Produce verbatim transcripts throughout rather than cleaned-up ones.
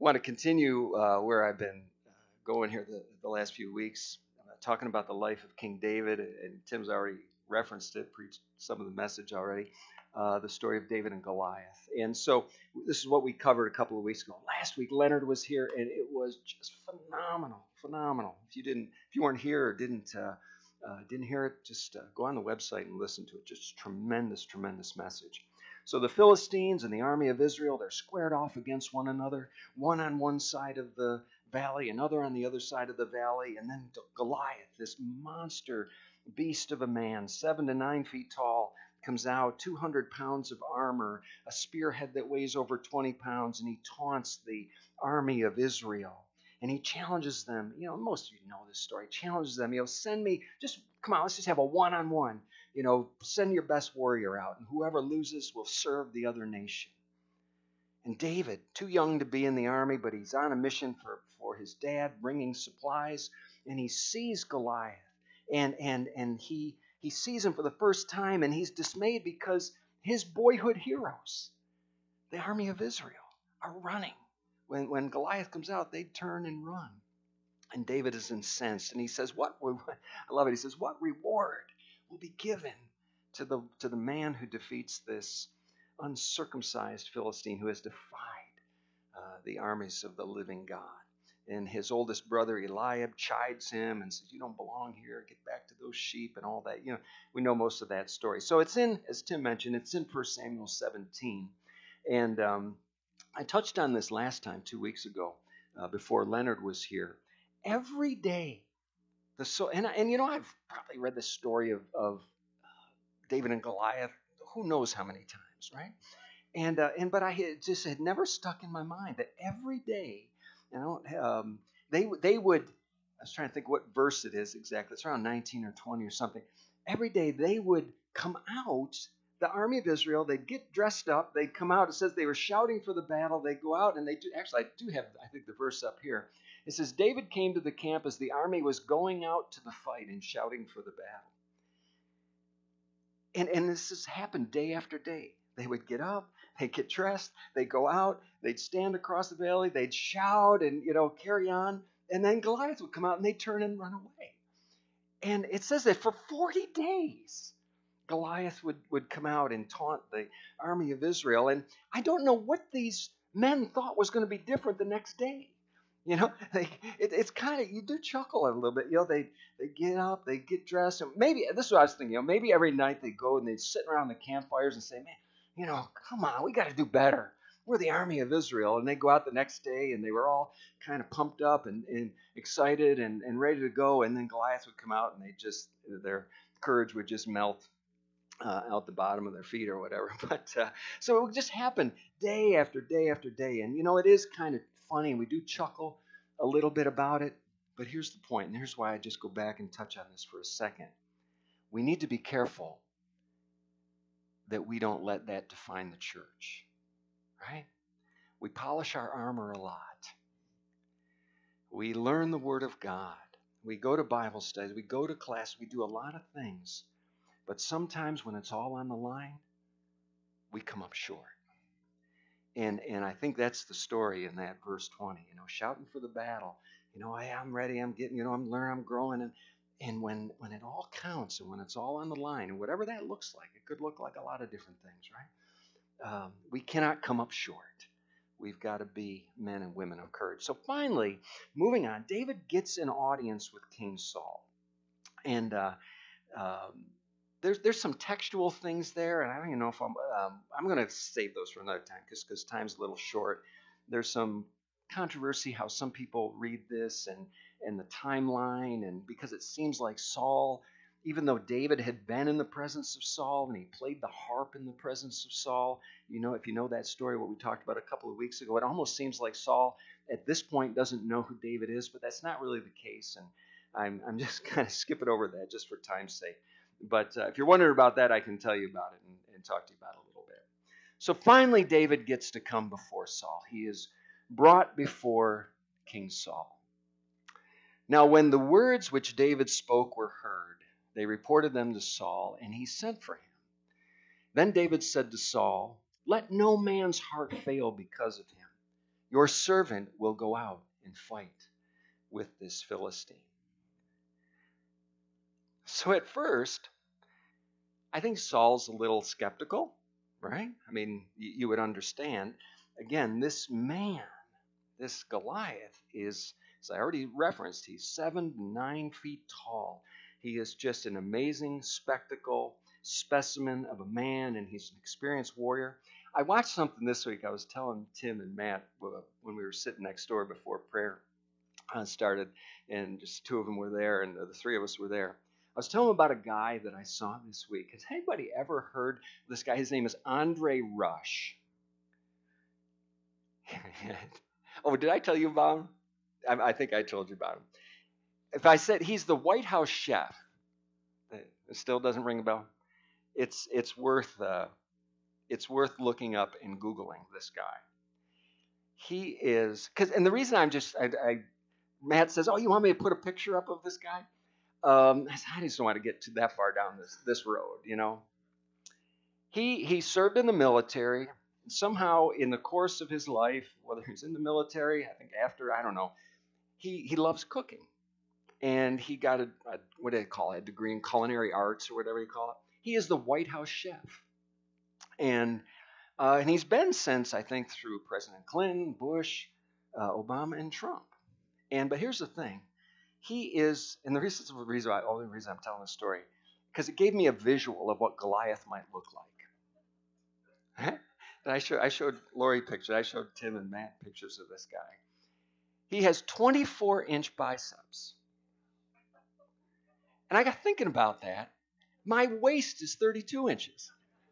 want to continue uh, where I've been uh, going here the, the last few weeks, uh, talking about the life of King David, and Tim's already referenced it, preached some of the message already, uh, the story of David and Goliath. And so this is what we covered a couple of weeks ago. Last week, Leonard was here, and it was just phenomenal, phenomenal. If you didn't, if you weren't here or didn't uh, uh, didn't hear it, just uh, go on the website and listen to it. Just tremendous, tremendous message. So the Philistines and the army of Israel, they're squared off against one another, one on one side of the valley, another on the other side of the valley, and then Goliath, this monster beast of a man, seven to nine feet tall, comes out, two hundred pounds of armor, a spearhead that weighs over twenty pounds, and he taunts the army of Israel. And he challenges them. You know, most of you know this story. He challenges them. You know, send me, just come on, let's just have a one-on-one. You know, send your best warrior out, and whoever loses will serve the other nation. And David, too young to be in the army, but he's on a mission for, for his dad, bringing supplies, and he sees Goliath, and and and he he sees him for the first time, and he's dismayed because his boyhood heroes, the army of Israel, are running. When when Goliath comes out, they turn and run. And David is incensed, and he says, "What?" I love it. He says, "What reward will be given to the to the man who defeats this uncircumcised Philistine who has defied uh, the armies of the living God?" And his oldest brother Eliab chides him and says, "You don't belong here. Get back to those sheep," and all that. You know, we know most of that story. So it's in, as Tim mentioned, it's in First Samuel seventeen, and um, I touched on this last time, two weeks ago, uh, before Leonard was here. Every day, the so and and you know I've probably read the story of of David and Goliath, who knows how many times, right? And uh, and but I had just had never stuck in my mind that every day, you know, um, they they would. I was trying to think what verse it is exactly. It's around nineteen or twenty or something. Every day they would come out. The army of Israel, they'd get dressed up, they'd come out. It says they were shouting for the battle. They'd go out, and they do. Actually, I do have, I think, the verse up here. It says, David came to the camp as the army was going out to the fight and shouting for the battle. And, and this has happened day after day. They would get up, they'd get dressed, they'd go out, they'd stand across the valley, they'd shout and, you know, carry on. And then Goliath would come out, and they'd turn and run away. And it says that for forty days, Goliath would, would come out and taunt the army of Israel. And I don't know what these men thought was going to be different the next day. You know, they, it, it's kind of, you do chuckle a little bit. You know, they they get up, they get dressed. And maybe, this is what I was thinking, you know, maybe every night they go and they sit around the campfires and say, man, you know, come on, we got to do better. We're the army of Israel. And they go out the next day, and they were all kind of pumped up and, and excited and, and ready to go. And then Goliath would come out, and they just, their courage would just melt Uh, out the bottom of their feet or whatever. But uh, so it would just happen day after day after day. And, you know, it is kind of funny. We do chuckle a little bit about it. But here's the point, and here's why I just go back and touch on this for a second. We need to be careful that we don't let that define the church, right? We polish our armor a lot. We learn the Word of God. We go to Bible studies. We go to class. We do a lot of things. But sometimes when it's all on the line, we come up short. And and I think that's the story in that verse twenty, you know, shouting for the battle. You know, hey, I'm ready, I'm getting, you know, I'm learning, I'm growing. And, and when, when it all counts and when it's all on the line, and whatever that looks like, it could look like a lot of different things, right? Um, we cannot come up short. We've got to be men and women of courage. So finally, moving on, David gets an audience with King Saul. And uh, um, There's there's some textual things there, and I don't even know if I'm um, I'm going to save those for another time because because time's a little short. There's some controversy how some people read this and and the timeline, and because it seems like Saul, even though David had been in the presence of Saul and he played the harp in the presence of Saul, you know, if you know that story, what we talked about a couple of weeks ago, it almost seems like Saul at this point doesn't know who David is, but that's not really the case, and I'm I'm just kind of skipping over that just for time's sake. But uh, if you're wondering about that, I can tell you about it and, and talk to you about it a little bit. So finally, David gets to come before Saul. He is brought before King Saul. Now, when the words which David spoke were heard, they reported them to Saul, and he sent for him. Then David said to Saul, "Let no man's heart fail because of him. Your servant will go out and fight with this Philistine. So at first, I think Saul's a little skeptical, right? I mean, you would understand. Again, this man, this Goliath, is, as I already referenced, he's seven to nine feet tall. He is just an amazing spectacle, specimen of a man, and he's an experienced warrior. I watched something this week. I was telling Tim and Matt when we were sitting next door before prayer started, and just two of them were there, and the three of us were there. I was telling them about a guy that I saw this week. Has anybody ever heard of this guy? His name is Andre Rush. Oh, did I tell you about him? I, I think I told you about him. If I said he's the White House chef, it still doesn't ring a bell. It's it's worth uh, it's worth looking up and Googling this guy. He is because, and the reason I'm just I, I Matt says, "Oh, you want me to put a picture up of this guy?" Um, I just don't want to get to that far down this this road, you know. He he served in the military. Somehow, in the course of his life, whether he's in the military, I think after, I don't know, he he loves cooking, and he got a, a what do they call it, a degree in culinary arts or whatever you call it. He is the White House chef, and uh, and he's been since, I think, through President Clinton, Bush, uh, Obama, and Trump. And but here's the thing. He is, and the reason, the reason I, only reason I'm telling this story, because it gave me a visual of what Goliath might look like. and I showed, I showed Lori pictures. I showed Tim and Matt pictures of this guy. He has twenty-four inch biceps. And I got thinking about that. My waist is thirty-two inches.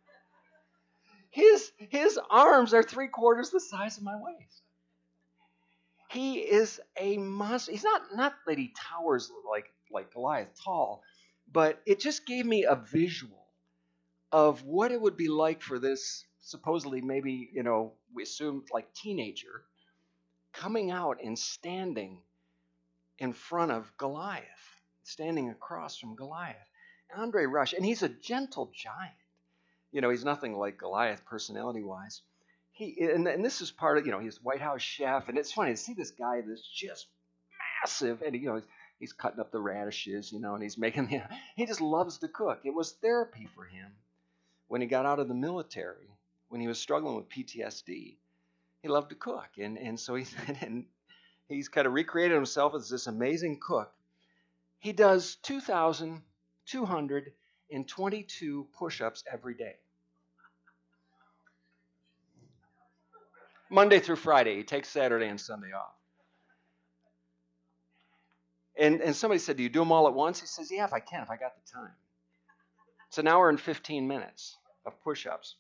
His, his arms are three quarters the size of my waist. He is a monster. He's not, not that he towers like, like Goliath tall, but it just gave me a visual of what it would be like for this supposedly maybe, you know, we assume like teenager coming out and standing in front of Goliath, standing across from Goliath. Andre Rush, and he's a gentle giant. You know, he's nothing like Goliath personality-wise. He and, and this is part of, you know, he's White House chef, and it's funny to see this guy that's just massive, and you know, he's, he's cutting up the radishes, you know, and he's making, you know, he just loves to cook. It was therapy for him when he got out of the military, when he was struggling with P T S D. He loved to cook, and and so he's and he's kind of recreated himself as this amazing cook. He does two thousand two hundred twenty-two push-ups every day. Monday through Friday. He takes Saturday and Sunday off. And, and somebody said, do you do them all at once? He says, yeah, if I can, if I got the time. It's an hour and fifteen minutes of push-ups.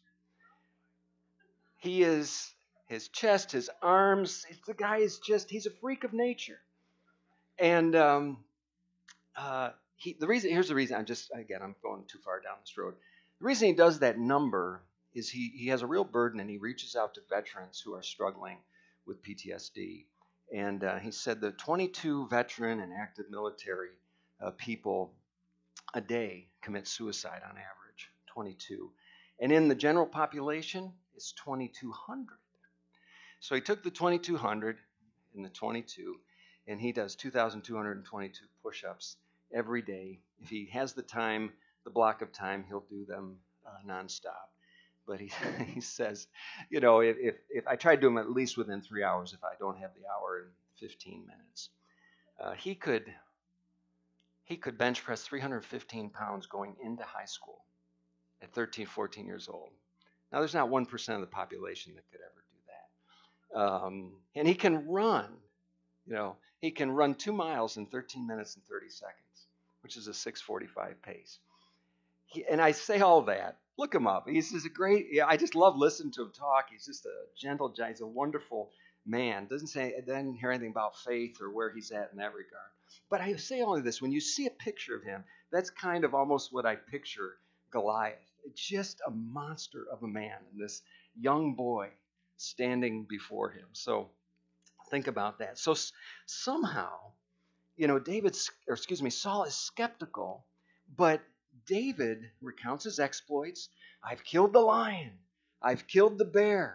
He is, his chest, his arms, the guy is just, he's a freak of nature. And um, uh, he, the reason, here's the reason, I'm just, again, I'm going too far down this road. The reason he does that number is he, he has a real burden, and he reaches out to veterans who are struggling with P T S D. And uh, he said the twenty-two veteran and active military uh, people a day commit suicide on average, twenty-two. And in the general population, it's twenty-two hundred. So he took the twenty-two hundred and the twenty-two, and he does two thousand two hundred twenty-two push-ups every day. If he has the time, the block of time, he'll do them uh, nonstop. But he he says, you know, if, if if I try to do them at least within three hours, if I don't have the hour and fifteen minutes, uh, he could he could bench press three hundred fifteen pounds going into high school at thirteen, fourteen years old. Now, there's not one percent of the population that could ever do that. Um, and he can run, you know, he can run two miles in thirteen minutes and thirty seconds, which is a six forty-five pace. He, and I say all that. Look him up. He's just a great, yeah, I just love listening to him talk. He's just a gentle giant. He's a wonderful man. Doesn't say, doesn't hear anything about faith or where he's at in that regard. But I say only this. When you see a picture of him, that's kind of almost what I picture Goliath. Just a monster of a man, and this young boy standing before him. So think about that. So somehow, you know, David's, or excuse me, Saul is skeptical, but David recounts his exploits. I've killed the lion. I've killed the bear.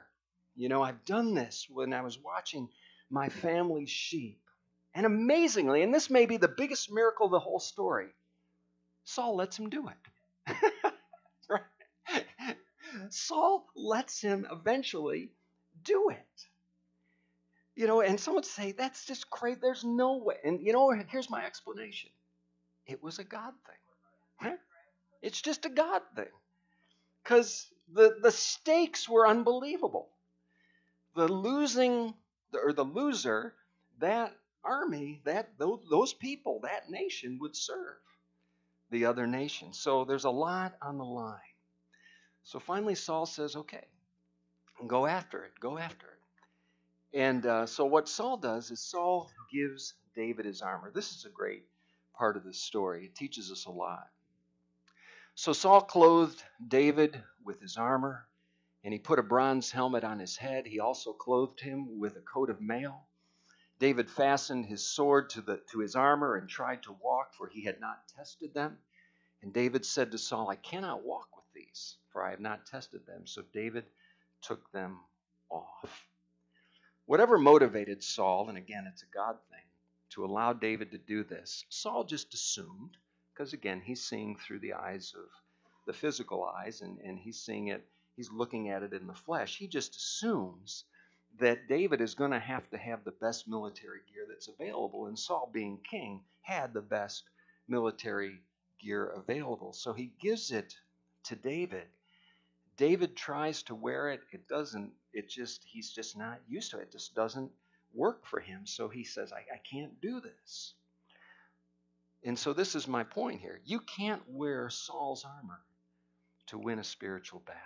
You know, I've done this when I was watching my family's sheep. And amazingly, and this may be the biggest miracle of the whole story, Saul lets him do it. Right? Saul lets him eventually do it. You know, and some would say, that's just crazy. There's no way. And you know, here's my explanation. It was a God thing. Right? It's just a God thing. Because the, the stakes were unbelievable. The losing, or the loser, that army, that those, those people, that nation would serve the other nation. So there's a lot on the line. So finally Saul says, okay, go after it, go after it. And uh, so what Saul does is Saul gives David his armor. This is a great part of this story. It teaches us a lot. So Saul clothed David with his armor, and he put a bronze helmet on his head. He also clothed him with a coat of mail. David fastened his sword to, the, to his armor and tried to walk, for he had not tested them. And David said to Saul, I cannot walk with these, for I have not tested them. So David took them off. Whatever motivated Saul, and again, it's a God thing, to allow David to do this, Saul just assumed, because again, he's seeing through the eyes of the physical eyes, and, and he's seeing it, he's looking at it in the flesh. He just assumes that David is going to have to have the best military gear that's available, and Saul, being king, had the best military gear available. So he gives it to David. David tries to wear it. It doesn't, it just, he's just not used to it. It just doesn't work for him. So he says, I, I can't do this. And so this is my point here. You can't wear Saul's armor to win a spiritual battle.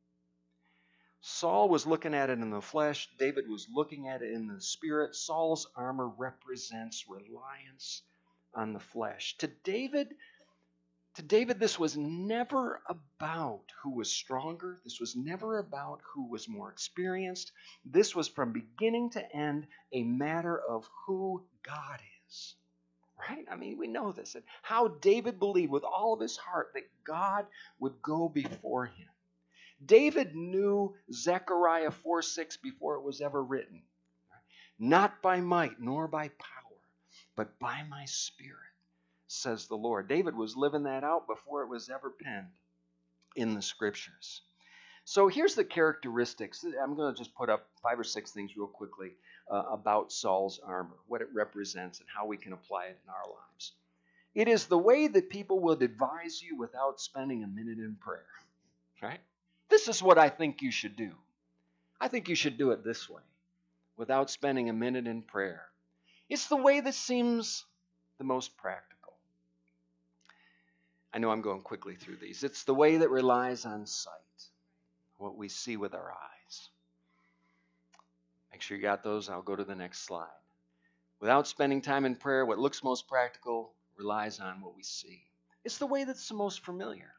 Saul was looking at it in the flesh. David was looking at it in the spirit. Saul's armor represents reliance on the flesh. To David, to David, this was never about who was stronger. This was never about who was more experienced. This was from beginning to end a matter of who God is. Right? I mean, we know this. And how David believed with all of his heart that God would go before him. David knew Zechariah four six before it was ever written. Not by might nor by power, but by my spirit, says the Lord. David was living that out before it was ever penned in the scriptures. So here's the characteristics. I'm going to just put up five or six things real quickly uh, about Saul's armor, what it represents, and how we can apply it in our lives. It is the way that people would advise you without spending a minute in prayer. Right? This is what I think you should do. I think you should do it this way, without spending a minute in prayer. It's the way that seems the most practical. I know I'm going quickly through these. It's the way that relies on sight, what we see with our eyes. Make sure you got those. I'll go to the next slide. Without spending time in prayer, what looks most practical relies on what we see. It's the way that's the most familiar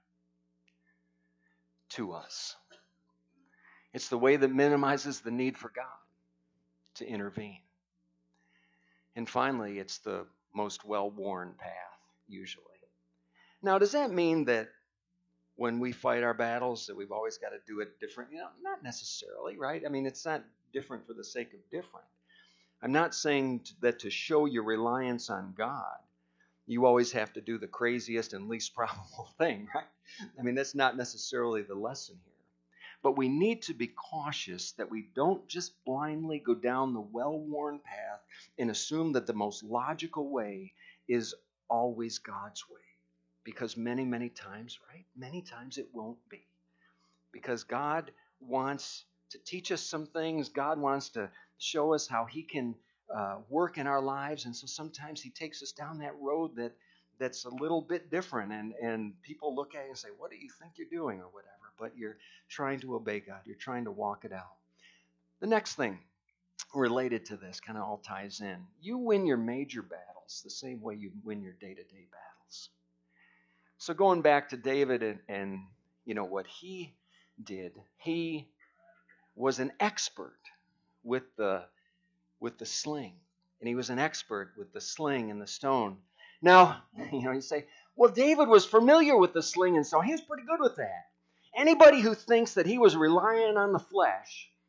to us. It's the way that minimizes the need for God to intervene. And finally, it's the most well-worn path, usually. Now, does that mean that when we fight our battles that we've always got to do it different? You know, not necessarily, right? I mean, it's not different for the sake of different. I'm not saying that to show your reliance on God, you always have to do the craziest and least probable thing, right? I mean, that's not necessarily the lesson here. But we need to be cautious that we don't just blindly go down the well-worn path and assume that the most logical way is always God's way. Because many, many times, right? Many times it won't be. Because God wants to teach us some things. God wants to show us how He can uh, work in our lives. And so sometimes He takes us down that road that that's a little bit different. And, and people look at you and say, what do you think you're doing or whatever? But you're trying to obey God. You're trying to walk it out. The next thing related to this kind of all ties in. You win your major battles the same way you win your day-to-day battles. So going back to David and, and you know what he did, he was an expert with the with the sling, and he was an expert with the sling and the stone. Now, you know, you say, well, David was familiar with the sling and stone. He was pretty good with that. Anybody who thinks that he was relying on the flesh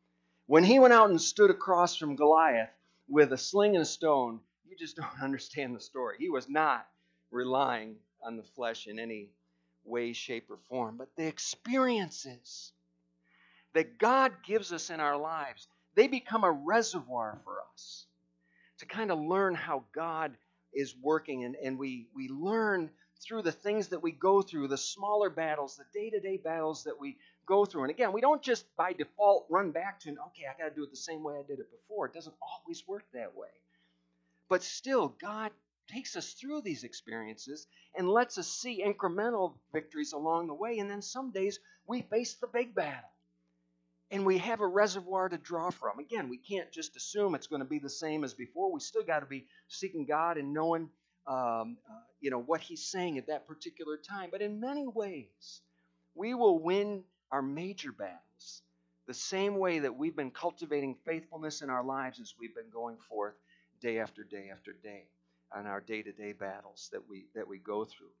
When he went out and stood across from Goliath with a sling and a stone, you just don't understand the story. He was not relying on the flesh in any way, shape, or form, but the experiences that God gives us in our lives, they become a reservoir for us to kind of learn how God is working. And, and we, we learn through the things that we go through, the smaller battles, the day-to-day battles that we go through. And again, we don't just by default run back to, okay, I got to do it the same way I did it before. It doesn't always work that way. But still, God takes us through these experiences and lets us see incremental victories along the way. And then some days we face the big battle. And we have a reservoir to draw from. Again, we can't just assume it's going to be the same as before. We still got to be seeking God and knowing, um, uh, you know, what He's saying at that particular time. But in many ways, we will win our major battles the same way that we've been cultivating faithfulness in our lives as we've been going forth day after day after day on our day-to-day battles that we that we go through.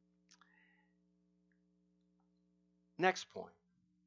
Next point.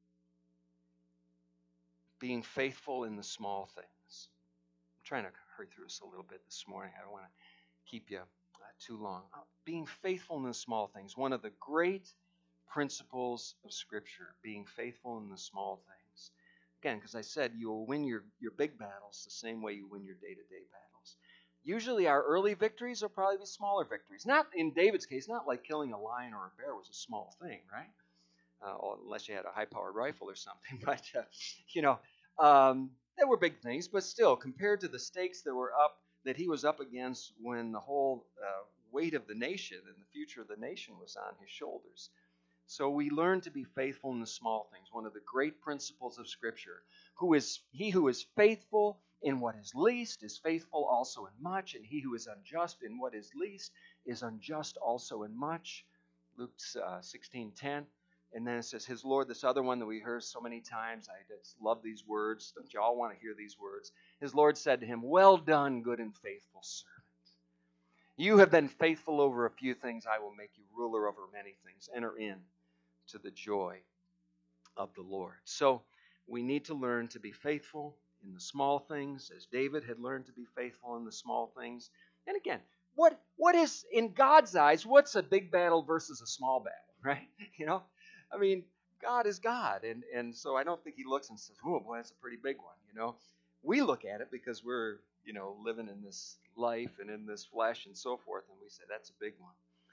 Being faithful in the small things. I'm trying to hurry through this a little bit this morning. I don't want to keep you uh, too long. Uh, being faithful in the small things. One of the great principles of Scripture, being faithful in the small things. Again, because I said you will win your, your big battles the same way you win your day-to-day battles. Usually our early victories will probably be smaller victories. Not in David's case, not like killing a lion or a bear was a small thing, right? Uh, unless you had a high-powered rifle or something. But, uh, you know, um, there were big things. But still, compared to the stakes that were up, that he was up against when the whole uh, weight of the nation and the future of the nation was on his shoulders. So we learn to be faithful in the small things. One of the great principles of Scripture. Who is he who is faithful in what is least is faithful also in much, and he who is unjust in what is least is unjust also in much. Luke uh, sixteen ten. And then it says, his Lord, this other one that we heard so many times. I just love these words. Don't you all want to hear these words? His Lord said to him, well done, good and faithful servant. You have been faithful over a few things. I will make you ruler over many things. Enter in to the joy of the Lord. So we need to learn to be faithful in the small things, as David had learned to be faithful in the small things. And again, what what is, in God's eyes, what's a big battle versus a small battle, right? You know? I mean, God is God, and, and so I don't think he looks and says, oh, boy, that's a pretty big one, you know. We look at it because we're, you know, living in this life and in this flesh and so forth, and we say, that's a big one.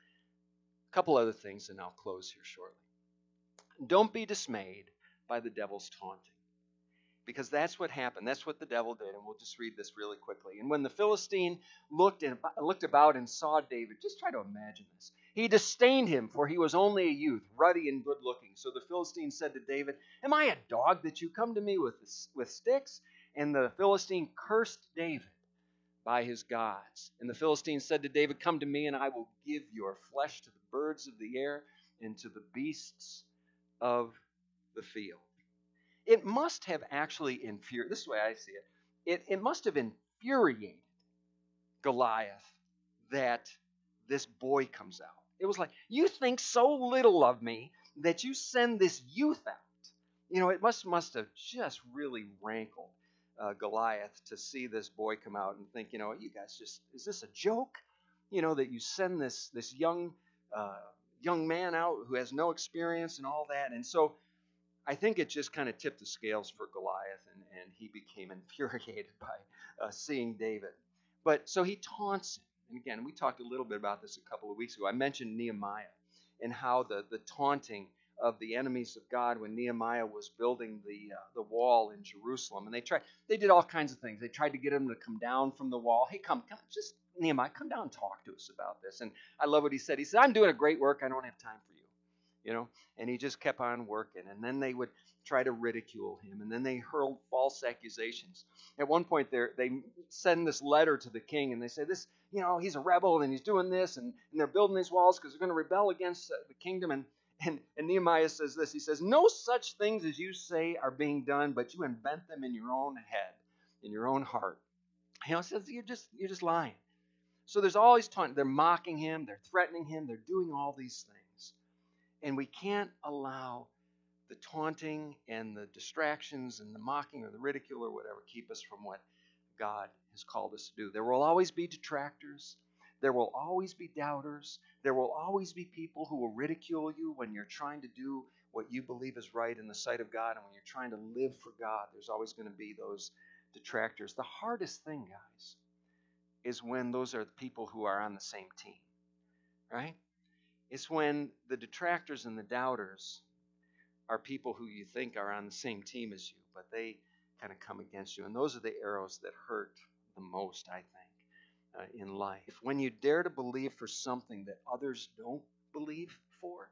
A couple other things, and I'll close here shortly. Don't be dismayed by the devil's taunting, because that's what happened. That's what the devil did, and we'll just read this really quickly. And when the Philistine looked and looked about and saw David, just try to imagine this. He disdained him, for he was only a youth, ruddy and good-looking. So the Philistine said to David, am I a dog that you come to me with, with sticks? And the Philistine cursed David by his gods. And the Philistine said to David, come to me, and I will give your flesh to the birds of the air and to the beasts of the field. It must have actually infuriated, this is the way I see it, it, it must have infuriated Goliath that this boy comes out. It was like, you think so little of me that you send this youth out. You know, it must must have just really rankled uh, Goliath to see this boy come out and think, you know, you guys just, is this a joke? You know, that you send this this young uh, young man out who has no experience and all that. And so I think it just kind of tipped the scales for Goliath, and, and he became infuriated by uh, seeing David. But so he taunts him. And again, we talked a little bit about this a couple of weeks ago. I mentioned Nehemiah and how the, the taunting of the enemies of God when Nehemiah was building the uh, the wall in Jerusalem. And they tried, they did all kinds of things. They tried to get him to come down from the wall. Hey, come, come, just Nehemiah, come down and talk to us about this. And I love what he said. He said, I'm doing a great work. I don't have time for you. You know, and he just kept on working. And then they would try to ridicule him, and then they hurled false accusations. At one point, they send this letter to the king, and they say, "This, you know, he's a rebel, and he's doing this, and, and they're building these walls because they're going to rebel against the kingdom." And, and and Nehemiah says this. He says, "No such things as you say are being done, but you invent them in your own head, in your own heart." You know, it says you're just you're just lying. So there's always taunting. They're mocking him. They're threatening him. They're doing all these things. And we can't allow the taunting and the distractions and the mocking or the ridicule or whatever keep us from what God has called us to do. There will always be detractors. There will always be doubters. There will always be people who will ridicule you when you're trying to do what you believe is right in the sight of God, and when you're trying to live for God, there's always going to be those detractors. The hardest thing, guys, is when those are the people who are on the same team, right? It's when the detractors and the doubters are people who you think are on the same team as you, but they kind of come against you. And those are the arrows that hurt the most, I think, uh, in life. When you dare to believe for something that others don't believe for,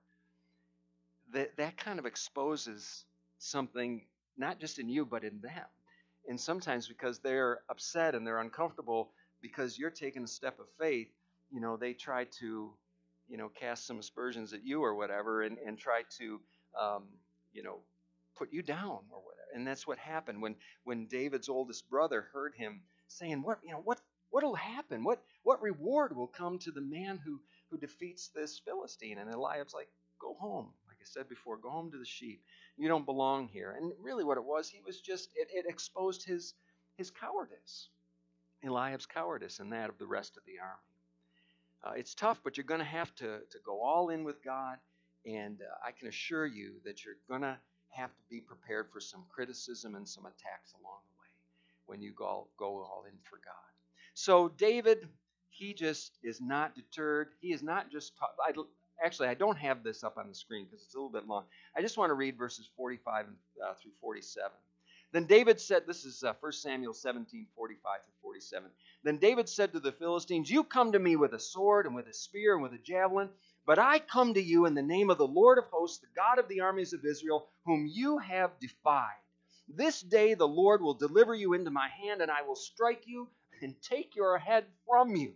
that, that kind of exposes something not just in you, but in them. And sometimes because they're upset and they're uncomfortable because you're taking a step of faith, you know, they try to, you know, cast some aspersions at you or whatever, and, and try to, um, you know, put you down or whatever. And that's what happened when when David's oldest brother heard him saying, "What, you know, what what'll happen? What what reward will come to the man who who defeats this Philistine?" And Eliab's like, "Go home." Like I said before, go home to the sheep. You don't belong here. And really, what it was, he was just it, it exposed his his cowardice, Eliab's cowardice, and that of the rest of the army. Uh, it's tough, but you're going to have to to go all in with God. And uh, I can assure you that you're going to have to be prepared for some criticism and some attacks along the way when you go, go all in for God. So David, he just is not deterred. He is not just taught. I, actually, I don't have this up on the screen because it's a little bit long. I just want to read verses forty-five uh, through forty-seven. Then David said, this is uh, First Samuel seventeen, forty-five through forty-seven. Then David said to the Philistines, "You come to me with a sword and with a spear and with a javelin, but I come to you in the name of the Lord of hosts, the God of the armies of Israel, whom you have defied. This day the Lord will deliver you into my hand, and I will strike you and take your head from you.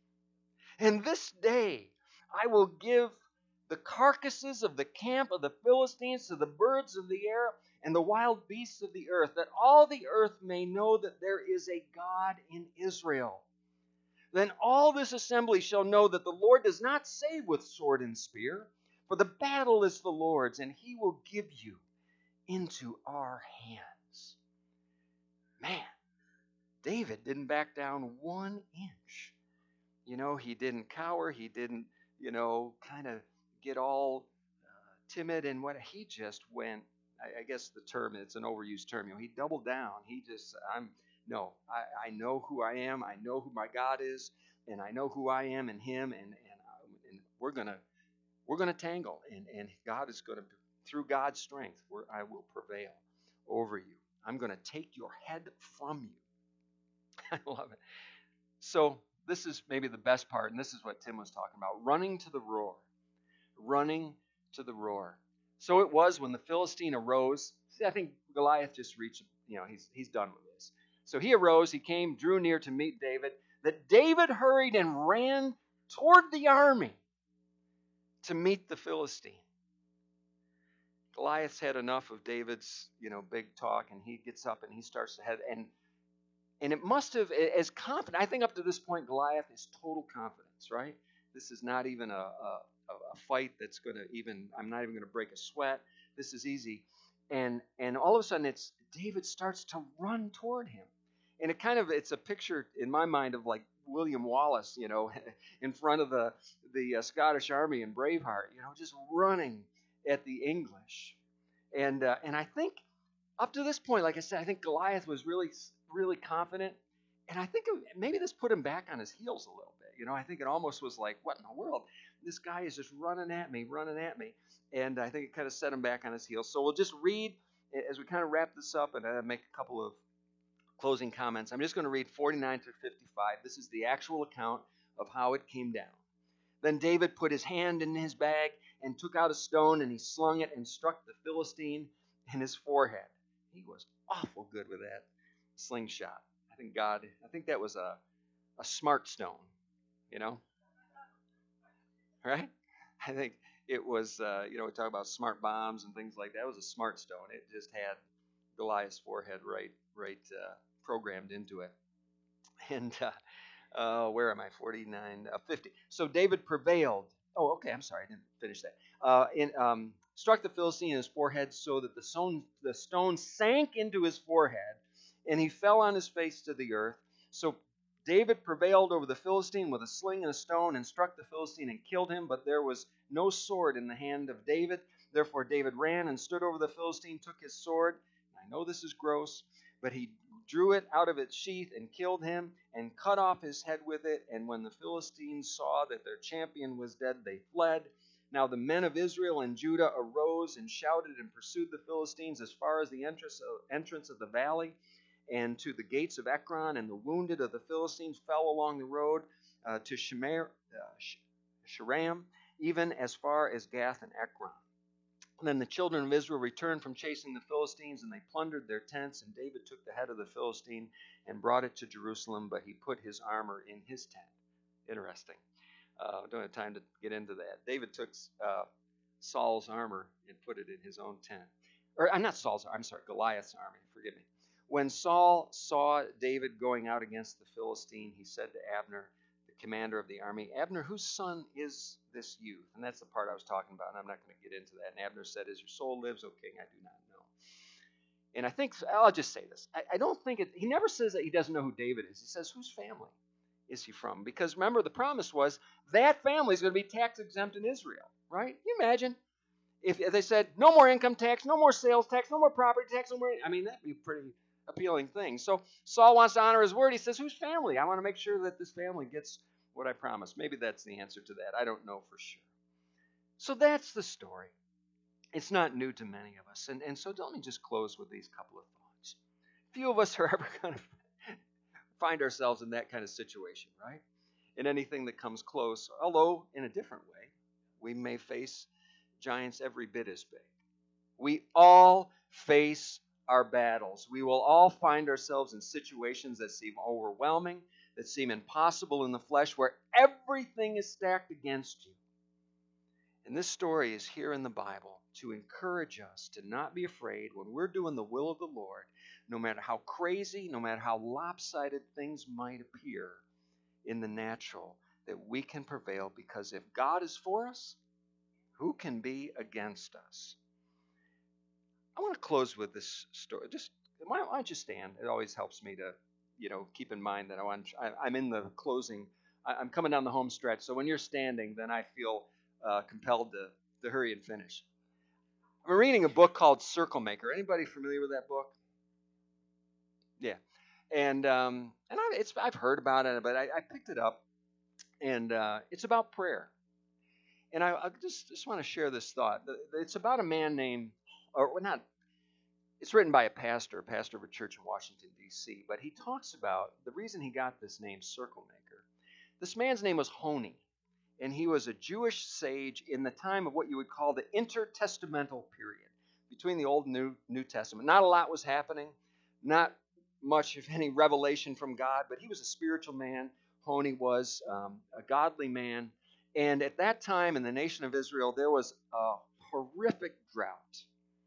And this day I will give the carcasses of the camp of the Philistines to the birds of the air and the wild beasts of the earth, that all the earth may know that there is a God in Israel. Then all this assembly shall know that the Lord does not save with sword and spear, for the battle is the Lord's, and he will give you into our hands." Man, David didn't back down one inch. You know, he didn't cower. He didn't, you know, kind of get all uh, timid and what. He just went, I, I guess the term, it's an overused term, you know, he doubled down. He just, I'm, no, I, I know who I am. I know who my God is, and I know who I am in him, and, and, and we're going to, we're going to tangle, and, and God is going to, through God's strength, where I will prevail over you. I'm going to take your head from you. I love it. So this is maybe the best part, and this is what Tim was talking about, running to the roar, running to the roar. So it was when the Philistine arose. See, I think Goliath just reached, you know, he's he's done with this. So he arose, he came, drew near to meet David, that David hurried and ran toward the army to meet the Philistine. Goliath's had enough of David's, you know, big talk, and he gets up and he starts to head, and and it must have, as confident, I think up to this point, Goliath is total confidence, right? This is not even a, a, a fight that's going to even, I'm not even going to break a sweat. This is easy. And and all of a sudden, it's David starts to run toward him. And it kind of, it's a picture in my mind of like William Wallace, you know, in front of the, the uh, Scottish army in Braveheart, you know, just running at the English. And uh, and I think up to this point, like I said, I think Goliath was really, really confident. And I think it, maybe this put him back on his heels a little bit. You know, I think it almost was like, what in the world? This guy is just running at me, running at me. And I think it kind of set him back on his heels. So we'll just read, as we kind of wrap this up, and uh, make a couple of closing comments. I'm just going to read forty-nine through fifty-five. This is the actual account of how it came down. Then David put his hand in his bag and took out a stone, and he slung it and struck the Philistine in his forehead. He was awful good with that slingshot. I think God, I think that was a, a smart stone, you know? Right? I think it was, uh, you know, we talk about smart bombs and things like that. It was a smart stone. It just had Goliath's forehead right, right uh, programmed into it. And uh, uh, where am I? forty-nine, uh, fifty. So David prevailed Oh, okay. I'm sorry, I didn't finish that. Uh, in, um, struck the Philistine in his forehead so that the stone, the stone sank into his forehead, and he fell on his face to the earth. So David prevailed over the Philistine with a sling and a stone and struck the Philistine and killed him, but there was no sword in the hand of David. Therefore David ran and stood over the Philistine, took his sword. I know this is gross, but he drew it out of its sheath and killed him and cut off his head with it. And when the Philistines saw that their champion was dead, they fled. Now the men of Israel and Judah arose and shouted and pursued the Philistines as far as the entrance of the valley and to the gates of Ekron. And the wounded of the Philistines fell along the road uh, to Shemer, uh, Sharam, even as far as Gath and Ekron. And then the children of Israel returned from chasing the Philistines, and they plundered their tents. And David took the head of the Philistine and brought it to Jerusalem, but he put his armor in his tent. Interesting. Uh, don't have time to get into that. David took uh, Saul's armor and put it in his own tent. Or I'm not Saul's, I'm sorry, Goliath's army, forgive me. When Saul saw David going out against the Philistine, he said to Abner, commander of the army, Abner, whose son is this youth? And that's the part I was talking about, and I'm not going to get into that. And Abner said, as your soul lives, O king, I do not know. And I think, I'll just say this. I, I don't think it, he never says that he doesn't know who David is. He says, whose family is he from? Because remember, the promise was that family is going to be tax exempt in Israel, right? Can you imagine if, if they said, no more income tax, no more sales tax, no more property tax, no more, I mean, that'd be a pretty appealing thing. So Saul wants to honor his word. He says, whose family? I want to make sure that this family gets what I promised. Maybe that's the answer to that. I don't know for sure. So that's the story. It's not new to many of us. And, and so let me just close with these couple of thoughts. Few of us are ever going to find ourselves in that kind of situation, right? In anything that comes close, although in a different way, we may face giants every bit as big. We all face our battles. We will all find ourselves in situations that seem overwhelming, that seem impossible in the flesh, where everything is stacked against you. And this story is here in the Bible to encourage us to not be afraid when we're doing the will of the Lord, no matter how crazy, no matter how lopsided things might appear in the natural, that we can prevail, because if God is for us, who can be against us? I want to close with this story. Just why don't you stand? It always helps me to, you know, keep in mind that I want, I, I'm in the closing. I, I'm coming down the home stretch. So when you're standing, then I feel uh, compelled to, to hurry and finish. I'm reading a book called Circle Maker. Anybody familiar with that book? Yeah, and um, and I, it's I've heard about it, but I, I picked it up, and uh, it's about prayer. And I, I just just want to share this thought. It's about a man named, or not. It's written by a pastor, a pastor of a church in Washington, D C, but he talks about the reason he got this name, Circle Maker. This man's name was Honi, and he was a Jewish sage in the time of what you would call the intertestamental period, between the Old and New, New Testament. Not a lot was happening, not much, if any, revelation from God, but he was a spiritual man. Honi was um, a godly man, and at that time in the nation of Israel, there was a horrific drought.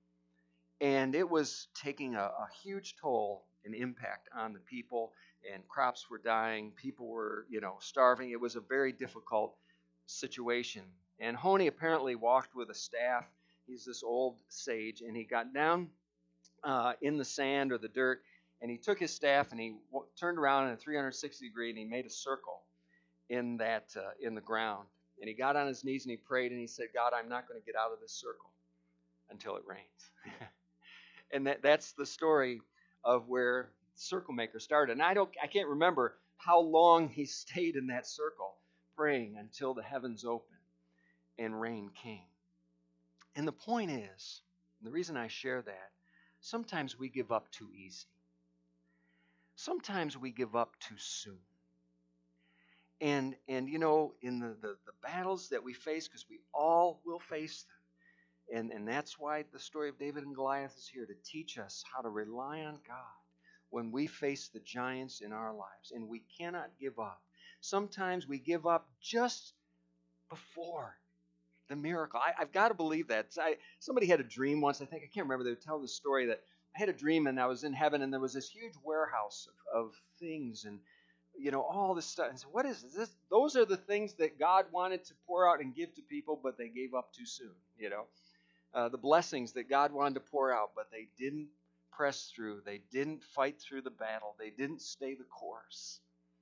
And it was taking a, a huge toll and impact on the people, and crops were dying. People were, you know, starving. It was a very difficult situation. And Honi apparently walked with a staff. He's this old sage, and he got down uh, in the sand or the dirt, and he took his staff and he w- turned around in a three hundred sixty degree, and he made a circle in that uh, in the ground. And he got on his knees and he prayed, and he said, God, I'm not going to get out of this circle until it rains. And that, that's the story of where Circle Maker started. And I don't, I can't remember how long he stayed in that circle praying until the heavens opened and rain came. And the point is, the reason I share that, sometimes we give up too easy. Sometimes we give up too soon. And, and you know, in the, the, the battles that we face, because we all will face them, And, and that's why the story of David and Goliath is here, to teach us how to rely on God when we face the giants in our lives. And we cannot give up. Sometimes we give up just before the miracle. I, I've got to believe that. I, somebody had a dream once, I think, I can't remember, they would tell the story that I had a dream and I was in heaven and there was this huge warehouse of, of things, and you know, all this stuff. And so what is this? Those are the things that God wanted to pour out and give to people, but they gave up too soon, you know. Uh, the blessings that God wanted to pour out, but they didn't press through. They didn't fight through the battle. They didn't stay the course.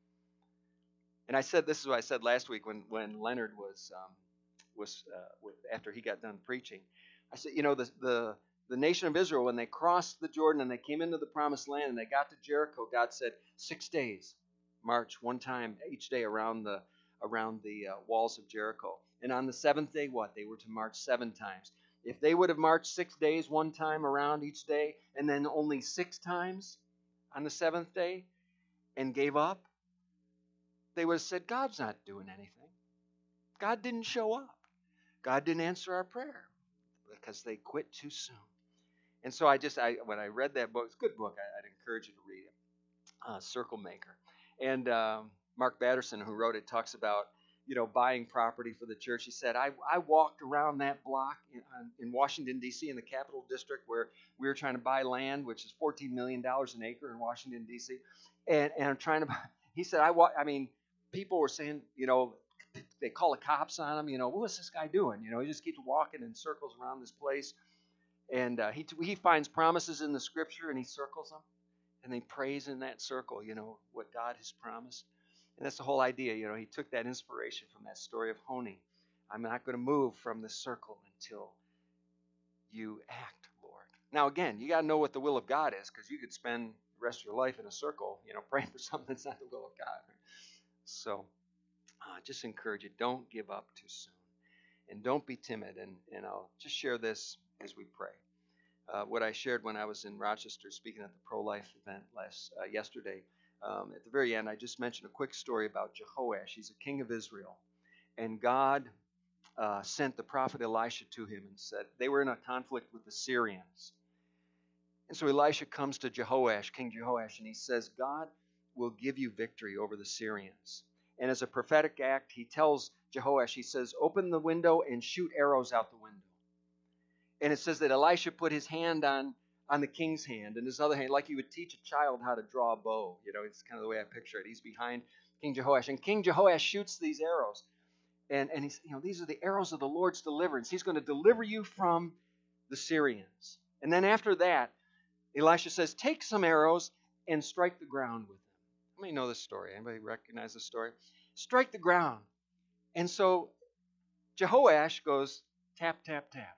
And I said, this is what I said last week when, when Leonard was, um, was uh, after he got done preaching. I said, you know, the, the, the nation of Israel, when they crossed the Jordan and they came into the promised land and they got to Jericho, God said, six days, march one time each day around the, around the uh, walls of Jericho. And on the seventh day, what? They were to march seven times. If they would have marched six days, one time around each day, and then only six times on the seventh day and gave up, they would have said, God's not doing anything. God didn't show up. God didn't answer our prayer because they quit too soon. And so I just, I when I read that book, it's a good book. I, I'd encourage you to read it, uh, Circle Maker. And um, Mark Batterson, who wrote it, talks about, you know, buying property for the church. He said, I, I walked around that block in, in Washington, D C, in the Capital District, where we were trying to buy land, which is fourteen million dollars an acre in Washington, D C. And, and I'm trying to buy, he said, I, wa- I mean, people were saying, you know, they call the cops on him, you know, what's this guy doing? You know, he just keeps walking in circles around this place. And uh, he, he finds promises in the scripture and he circles them. And he prays in that circle, you know, what God has promised. And that's the whole idea. You know, he took that inspiration from that story of Honi. I'm not going to move from this circle until you act, Lord. Now, again, you got to know what the will of God is, because you could spend the rest of your life in a circle, you know, praying for something that's not the will of God. So uh, just encourage you, don't give up too soon. And don't be timid. And, and I'll just share this as we pray. Uh, what I shared when I was in Rochester speaking at the pro-life event last uh, yesterday. Um, at the very end, I just mentioned a quick story about Jehoash. He's a king of Israel. And God uh, sent the prophet Elisha to him and said, they were in a conflict with the Syrians. And so Elisha comes to Jehoash, King Jehoash, and he says, God will give you victory over the Syrians. And as a prophetic act, he tells Jehoash, he says, open the window and shoot arrows out the window. And it says that Elisha put his hand on, on the king's hand and his other hand, like you would teach a child how to draw a bow. You know, it's kind of the way I picture it. He's behind King Jehoash. And King Jehoash shoots these arrows. And, and he's, you know, these are the arrows of the Lord's deliverance. He's going to deliver you from the Syrians. And then after that, Elisha says, take some arrows and strike the ground with them. How many know this story? Anybody recognize this story? Strike the ground. And so Jehoash goes, tap, tap, tap.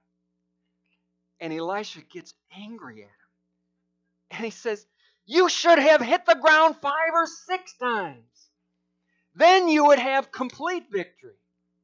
And Elisha gets angry at him. And he says, you should have hit the ground five or six times. Then you would have complete victory.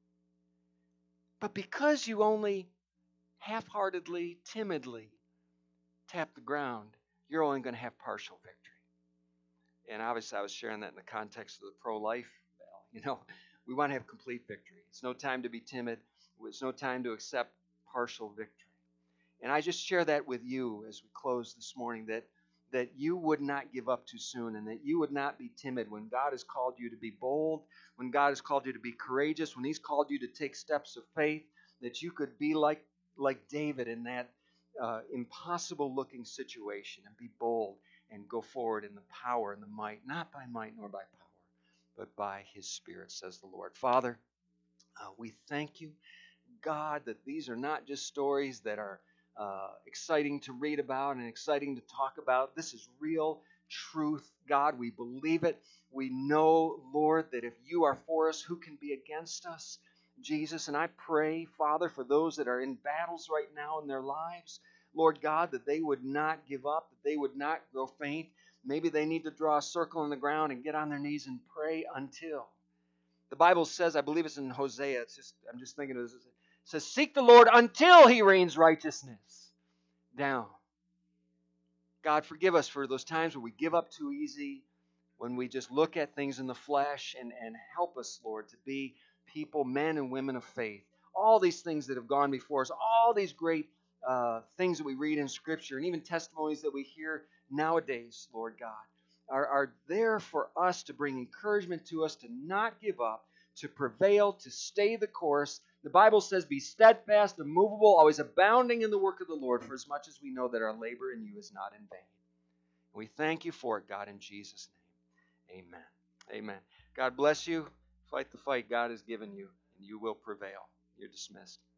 But because you only half-heartedly, timidly tap the ground, you're only going to have partial victory. And obviously I was sharing that in the context of the pro-life battle. You know, we want to have complete victory. It's no time to be timid. It's no time to accept partial victory. And I just share that with you as we close this morning, that, that you would not give up too soon and that you would not be timid when God has called you to be bold, when God has called you to be courageous, when he's called you to take steps of faith, that you could be like, like David in that uh, impossible-looking situation and be bold and go forward in the power and the might, not by might nor by power, but by his Spirit, says the Lord. Father, uh, we thank you, God, that these are not just stories that are Uh, exciting to read about and exciting to talk about. This is real truth. God, we believe it. We know, Lord, that if you are for us, who can be against us? Jesus, and I pray, Father, for those that are in battles right now in their lives, Lord God, that they would not give up, that they would not grow faint. Maybe they need to draw a circle in the ground and get on their knees and pray until. The Bible says, I believe it's in Hosea, it's just, I'm just thinking of this, it says, seek the Lord until he rains righteousness down. God, forgive us for those times where we give up too easy, when we just look at things in the flesh, and, and help us, Lord, to be people, men and women of faith. All these things that have gone before us, all these great uh, things that we read in Scripture, and even testimonies that we hear nowadays, Lord God, are, are there for us to bring encouragement to us to not give up, to prevail, to stay the course. The Bible says, be steadfast, immovable, always abounding in the work of the Lord, for as much as we know that our labor in you is not in vain. We thank you for it, God, in Jesus' name. Amen. Amen. God bless you. Fight the fight God has given you, and you will prevail. You're dismissed.